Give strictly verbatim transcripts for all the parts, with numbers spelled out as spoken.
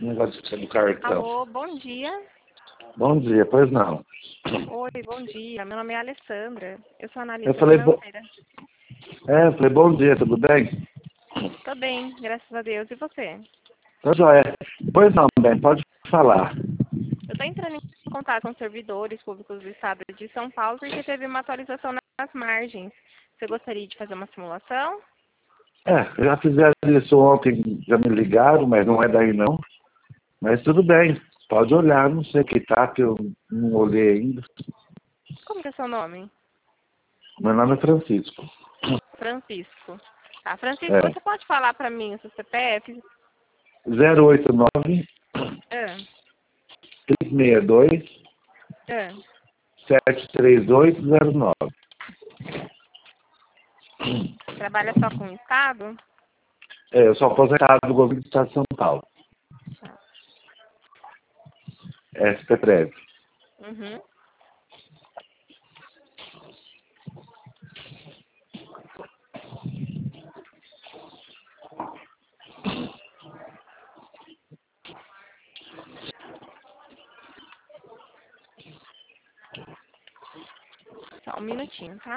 negócio do cartão. Alô, bom dia. Bom dia, pois não. Oi, bom dia. Meu nome é Alessandra. Eu sou Eu analista falei, bo... financeira. é, eu falei, bom dia, tudo bem? Tô bem, graças a Deus. E você? Tá joia. Pois não, bem, pode falar. Eu tô entrando em contato com servidores públicos do estado de São Paulo porque teve uma atualização nas margens. Você gostaria de fazer uma simulação? É, já fizeram isso ontem, já me ligaram, mas não é daí não. Mas tudo bem, pode olhar, não sei que tá, que eu não olhei ainda. Como que é seu nome? Meu nome é Francisco. Francisco. Tá, Francisco, É, você pode falar pra mim o seu C P F? zero oito nove, Ah, três seis dois, ah. sete três oito zero nove. Trabalha só com o estado? É, eu sou aposentado do governo do estado de São Paulo. Tá. S P Prev. Uhum. Só um minutinho, tá?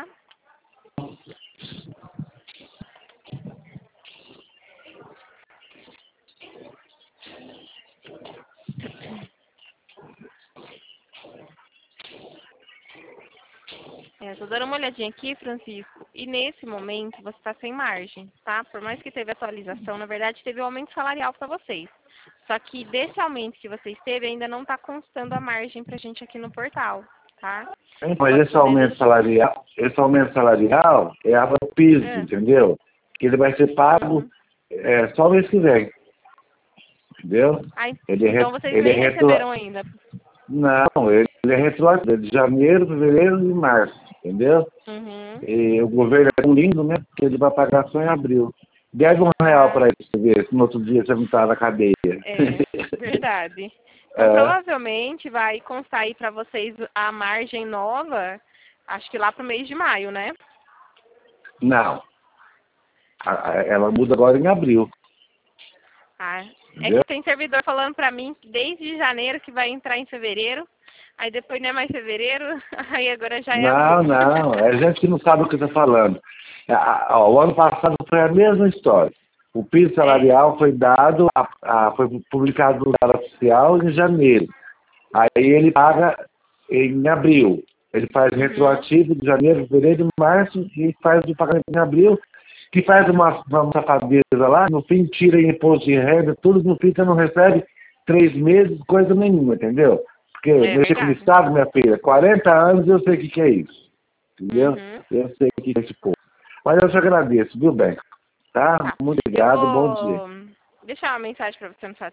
É, tô dando uma olhadinha aqui, Francisco, e nesse momento você está sem margem, tá? Por mais que teve atualização, na verdade teve um aumento salarial para vocês. Só que desse aumento que vocês teve ainda não está constando a margem para a gente aqui no portal, tá? Mas Pode esse poder aumento deixar... salarial, esse aumento salarial é a piso, É. entendeu? Que ele vai ser pago Uhum. é, só o mês que vem, entendeu? Ai, Ele é, então re- vocês ele é nem retro... receberam ainda. Não, ele, ele é retroativo, é de janeiro, fevereiro e março, entendeu? Uhum. E o governo é tão lindo, né? Que ele vai pagar só em abril. Deve um real Ah, para ele ver se no outro dia você não está na cadeia. é, verdade. Então É, provavelmente vai constar aí para vocês a margem nova, acho que lá pro mês de maio, né? não, A- a- ela muda agora em abril, Ah, é entendeu? que tem servidor falando pra mim que desde janeiro que vai entrar em fevereiro, aí depois não é mais fevereiro, aí agora já é Não, abril. não, é gente que não sabe o que está falando. É, a- ó, o ano passado foi a mesma história. O piso É? salarial foi dado, a- a- foi publicado no Diário Oficial em janeiro. Aí ele paga em abril. Ele faz Uhum. retroativo de janeiro, fevereiro, março e faz o pagamento em abril, que faz uma, uma safadeza lá, no fim tira imposto de renda, tudo, no fim você não recebe três meses, coisa nenhuma, entendeu? Porque É mexer com o verdade. Estado, minha filha, quarenta anos eu sei o que, que é isso, entendeu? Uhum. Eu sei o que é esse povo. Mas eu te agradeço, viu, bem? Tá? Tá. Muito Eu obrigado, bom dia. vou deixar uma mensagem pra você no seu